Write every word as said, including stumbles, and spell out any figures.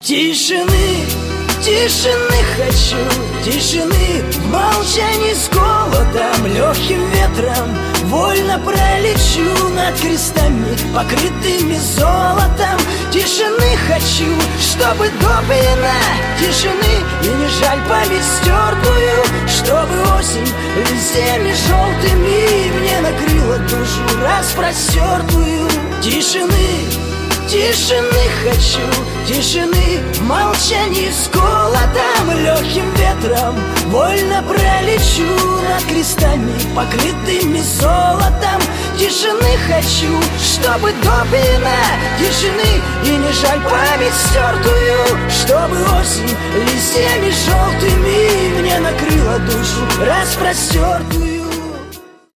Тишины, тишины хочу, тишины в молчании с голодом, легким ветром вольно пролечу над крестами, покрытыми золотом. Тишины хочу, чтобы до пьяна тишины, и не жаль память стертую, чтобы осень листьями желтыми мне накрыла душу распростертую. Тишины, тишины хочу, тишины в молчании с голодом, легким ветром вольно пролечу над крестами, покрытыми золотом. Тишины хочу, чтобы до пьяна тишины, и не жаль память стертую, чтобы осень листьями желтыми мне накрыла душу распростертую.